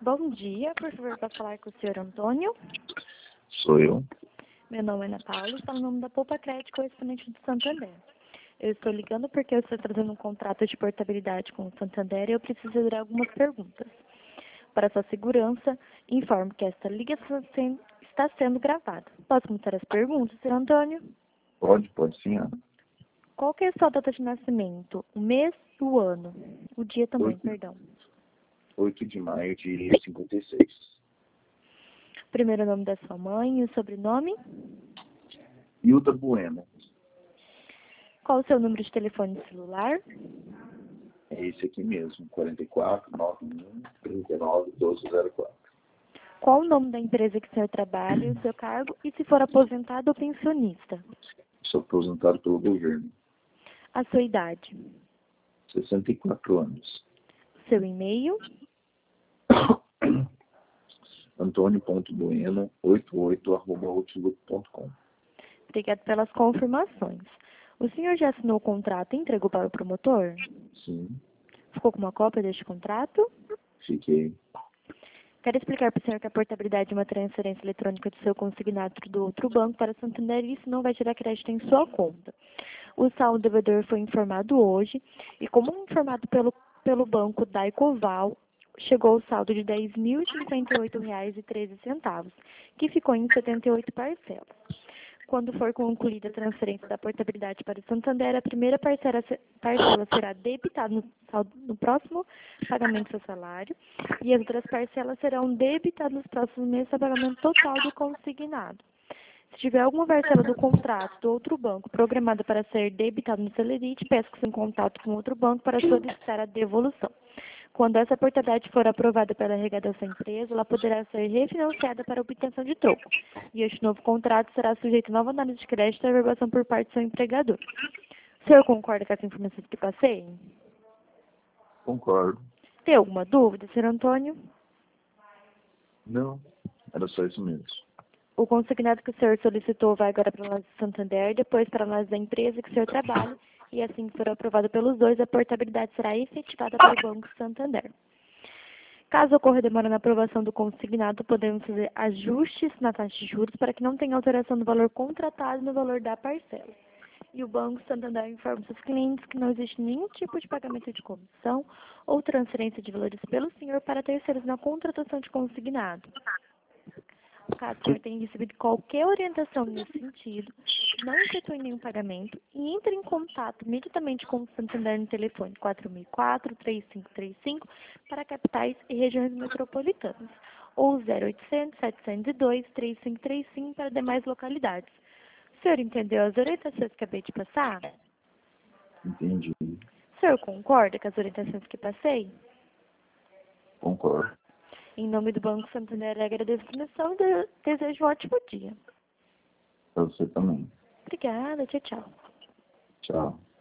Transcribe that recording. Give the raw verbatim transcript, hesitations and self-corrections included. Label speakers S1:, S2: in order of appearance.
S1: Bom dia, por favor, para falar com o senhor Antônio.
S2: Sou eu.
S1: Meu nome é Ana Paula, está no nome da Poupa Crédito, correspondente do Santander. Eu estou ligando porque eu estou trazendo um contrato de portabilidade com o Santander e eu preciso fazer algumas perguntas. Para sua segurança, informo que esta ligação está sendo gravada. Posso começar as perguntas, senhor Antônio?
S2: Pode, pode sim, Ana.
S1: Qual que é a sua data de nascimento? O mês e o ano? O dia também,
S2: Oito.
S1: perdão.
S2: oito de maio de cinquenta e seis.
S1: Primeiro nome da sua mãe e o sobrenome?
S2: Hilda Bueno.
S1: Qual o seu número de telefone celular?
S2: É esse aqui mesmo, quarenta e quatro, noventa e um, trinta e nove, doze zero quatro.
S1: Qual o nome da empresa que o senhor trabalha, o seu cargo e se for aposentado ou pensionista?
S2: Sou aposentado pelo governo.
S1: A sua idade?
S2: sessenta e quatro anos.
S1: Seu e-mail?
S2: Antônio ponto bueno oitenta e oito arroba outlook ponto com.
S1: Obrigado pelas confirmações. O senhor já assinou o contrato e entregou para o promotor?
S2: Sim,
S1: Ficou com uma cópia deste contrato?
S2: fiquei.
S1: Quero explicar para o senhor que a portabilidade é uma transferência eletrônica do seu consignado do outro banco para Santander e isso não vai gerar crédito em sua conta. O saldo devedor foi informado hoje e, como informado pelo, pelo banco da Ecoval, chegou o saldo de dez mil e cinquenta e oito reais e treze centavos, que ficou em setenta e oito parcelas. Quando for concluída a transferência da portabilidade para o Santander, a primeira parcela, parcela será debitada no, saldo, no próximo pagamento do seu salário e as outras parcelas serão debitadas nos próximos meses ao pagamento total do consignado. Se tiver alguma parcela do contrato do outro banco programada para ser debitada no Celerite, peço que seja em contato com outro banco para solicitar a devolução. Quando essa portabilidade for aprovada pela arrecadação empresa, ela poderá ser refinanciada para obtenção de troco. E este novo contrato será sujeito a nova análise de crédito e averbação por parte do seu empregador. O senhor concorda com as informações que passei?
S2: Concordo.
S1: Tem alguma dúvida, senhor Antônio?
S2: Não, era só isso mesmo.
S1: O consignado que o senhor solicitou vai agora para a análise do Santander, depois para a análise da empresa que o senhor trabalha, e assim que for aprovado pelos dois, a portabilidade será efetivada para o Banco Santander. Caso ocorra demora na aprovação do consignado, podemos fazer ajustes na taxa de juros para que não tenha alteração do valor contratado no valor da parcela. E o Banco Santander informa seus clientes que não existe nenhum tipo de pagamento de comissão ou transferência de valores pelo senhor para terceiros na contratação de consignado. Caso o senhor tenha recebido qualquer orientação nesse sentido, não efetue nenhum pagamento e entre em contato imediatamente com o Santander no telefone quatro mil e quatro, três cinco três cinco para capitais e regiões metropolitanas ou zero oitocentos, setecentos e dois, três cinco três cinco para demais localidades. O senhor entendeu as orientações que acabei de passar?
S2: Entendi.
S1: O senhor concorda com as orientações que passei?
S2: Concordo.
S1: Em nome do Banco Santander, agradeço a atenção e desejo um ótimo dia.
S2: Para você também.
S1: Obrigada, tchau, tchau.
S2: Tchau.